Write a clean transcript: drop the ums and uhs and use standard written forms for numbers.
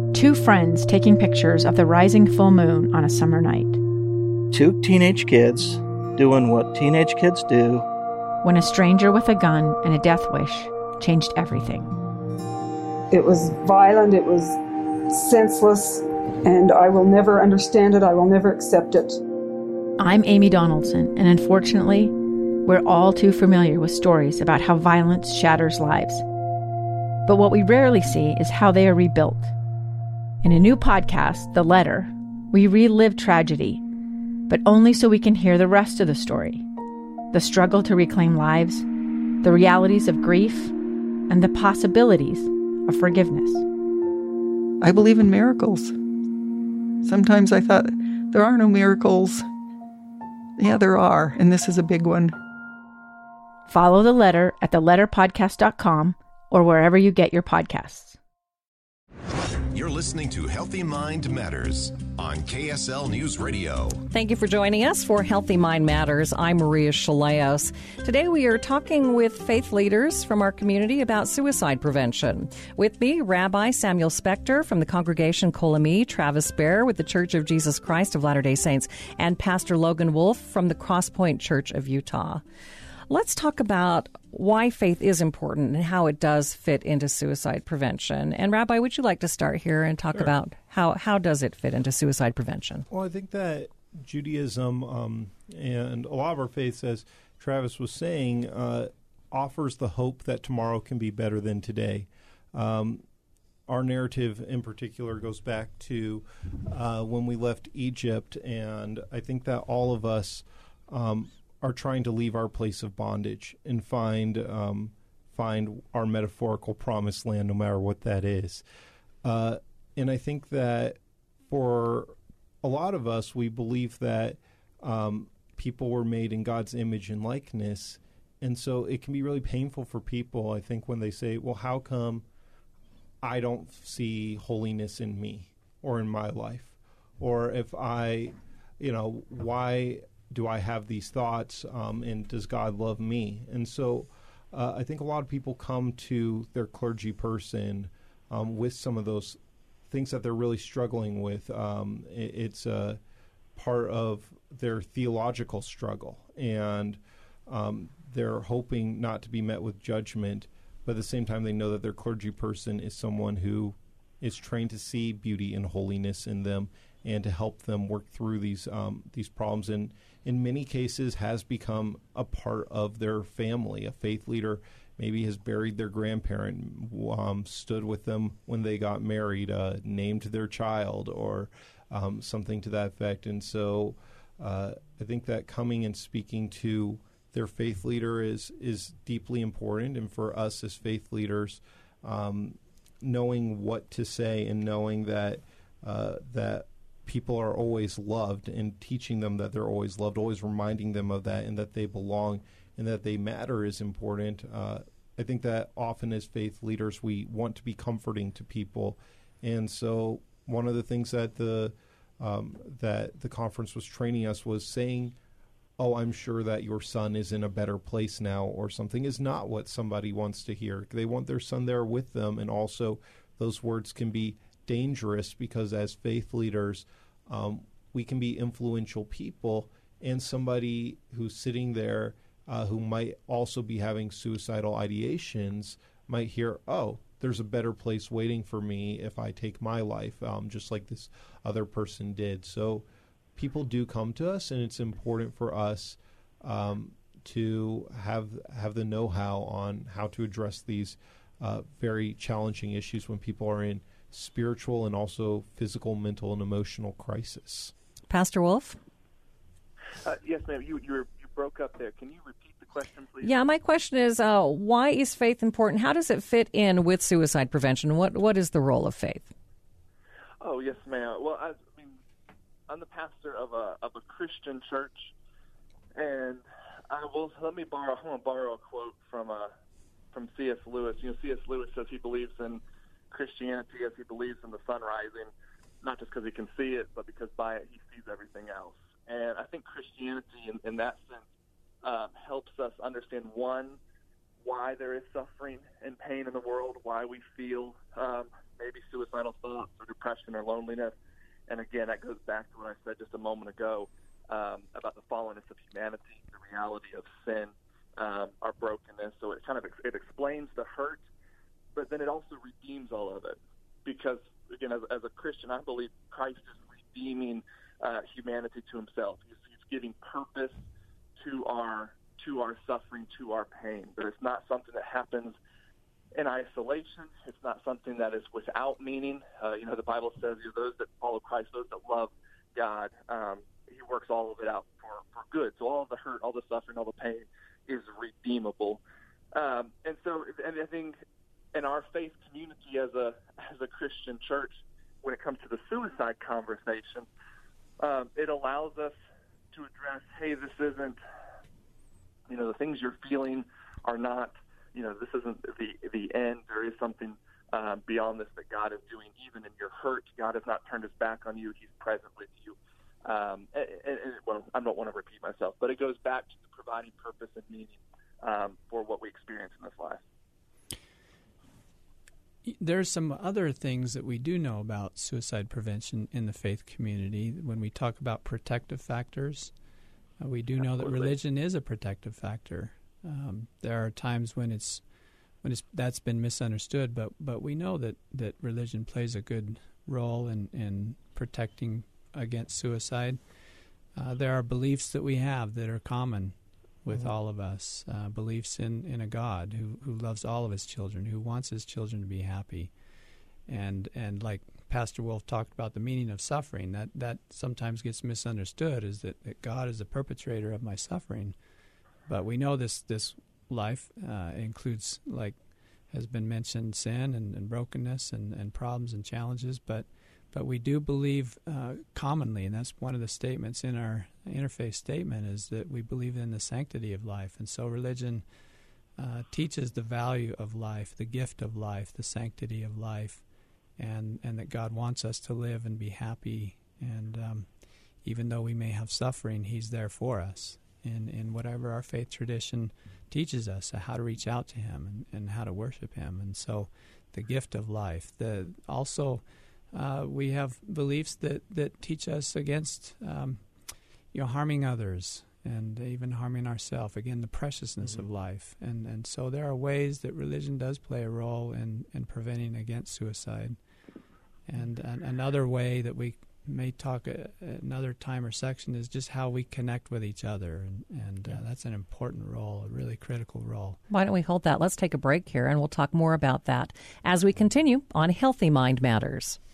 Two friends taking pictures of the rising full moon on a summer night. Two teenage kids doing what teenage kids do. When a stranger with a gun and a death wish changed everything. It was violent, it was senseless, and I will never understand it, I will never accept it. I'm Amy Donaldson, and unfortunately, we're all too familiar with stories about how violence shatters lives. But what we rarely see is how they are rebuilt. In a new podcast, The Letter, we relive tragedy, but only so we can hear the rest of the story. The struggle to reclaim lives, the realities of grief, and the possibilities of forgiveness. I believe in miracles. Sometimes I thought, there are no miracles. Yeah, there are, and this is a big one. Follow The Letter at theletterpodcast.com or wherever you get your podcasts. You're listening to Healthy Mind Matters on KSL News Radio. Thank you for joining us for Healthy Mind Matters. I'm Maria Shilaos. Today we are talking with faith leaders from our community about suicide prevention. With me, Rabbi Samuel Spector from the Congregation Kol Ami, Travis Bear with the Church of Jesus Christ of Latter-day Saints, and Pastor Logan Wolf from the Crosspoint Church of Utah. Let's talk about why faith is important and how it does fit into suicide prevention. And Rabbi, would you like to start here and talk about how does it fit into suicide prevention? Well, I think that Judaism and a lot of our faiths, as Travis was saying, offers the hope that tomorrow can be better than today. Our narrative in particular goes back to when we left Egypt, and I think that all of us are trying to leave our place of bondage and find our metaphorical promised land, no matter what that is. And I think that for a lot of us, we believe that people were made in God's image and likeness, and so it can be really painful for people, I think, when they say, well, how come I don't see holiness in me or in my life? Or if why do I have these thoughts, and does God love me? And so I think a lot of people come to their clergy person with some of those things that they're really struggling with. It's a part of their theological struggle, and they're hoping not to be met with judgment, but at the same time they know that their clergy person is someone who is trained to see beauty and holiness in them and to help them work through these problems, and in many cases has become a part of their family. A faith leader maybe has buried their grandparent, stood with them when they got married, named their child, or something to that effect. And so I think that coming and speaking to their faith leader is deeply important. And for us as faith leaders, knowing what to say and knowing that people are always loved, and teaching them that they're always loved, always reminding them of that and that they belong and that they matter is important. I think that often as faith leaders, we want to be comforting to people. And so one of the things that the conference was training us was saying, oh, I'm sure that your son is in a better place now, or something, is not what somebody wants to hear. They want their son there with them. And also those words can be dangerous because as faith leaders, we can be influential people, and somebody who's sitting there who might also be having suicidal ideations might hear, oh, there's a better place waiting for me if I take my life, just like this other person did. So people do come to us, and it's important for us to have the know-how on how to address these very challenging issues when people are in spiritual and also physical, mental, and emotional crisis. Pastor Wolf? Yes, ma'am. You broke up there. Can you repeat the question, please? Yeah, my question is, why is faith important? How does it fit in with suicide prevention? What is the role of faith? Oh, yes, ma'am. Well, I'm the pastor of a Christian church, and I want to borrow a quote from C.S. Lewis. C.S. Lewis says he believes in Christianity as he believes in the sun rising, not just because he can see it, but because by it he sees everything else. And I think Christianity, in that sense, helps us understand, one, why there is suffering and pain in the world, why we feel maybe suicidal thoughts or depression depression or loneliness. And again, that goes back to what I said just a moment ago about the fallenness of humanity, the reality of sin, our brokenness. So it explains the hurt, but then it also redeems all of it. Because, again, as a Christian, I believe Christ is redeeming humanity to himself. He's giving purpose to our suffering, to our pain. But it's not something that happens in isolation. It's not something that is without meaning. The Bible says those that follow Christ, those that love God, he works all of it out for good. So all of the hurt, all the suffering, all the pain is redeemable. And I think in our faith community as a Christian church, when it comes to the suicide conversation, it allows us to address, hey, this isn't, the things you're feeling are not, this isn't the end. There is something beyond this that God is doing. Even in your hurt, God has not turned his back on you. He's present with you. I don't want to repeat myself, but it goes back to providing purpose and meaning for what we experience in this life. There's some other things that we do know about suicide prevention in the faith community. When we talk about protective factors, we do know that religion is a protective factor. There are times when that's been misunderstood, but we know that religion plays a good role in protecting against suicide. There are beliefs that we have that are common with all of us, beliefs in a God who loves all of his children, who wants his children to be happy. And like Pastor Wolf talked about the meaning of suffering, that sometimes gets misunderstood, is that God is the perpetrator of my suffering. But we know this life includes, like has been mentioned, sin and brokenness and problems and challenges, but we do believe commonly, and that's one of the statements in our interfaith statement, is that we believe in the sanctity of life. And so religion teaches the value of life, the gift of life, the sanctity of life, and that God wants us to live and be happy. And even though we may have suffering, he's there for us in whatever our faith tradition teaches us, how to reach out to him and how to worship him. And so the gift of life. We have beliefs that teach us against harming others and even harming ourselves. Again, the preciousness of life. And so there are ways that religion does play a role in preventing against suicide. And another way that we may talk another time or section is just how we connect with each other. And that's an important role, a really critical role. Why don't we hold that? Let's take a break here, and we'll talk more about that as we continue on Healthy Mind Matters.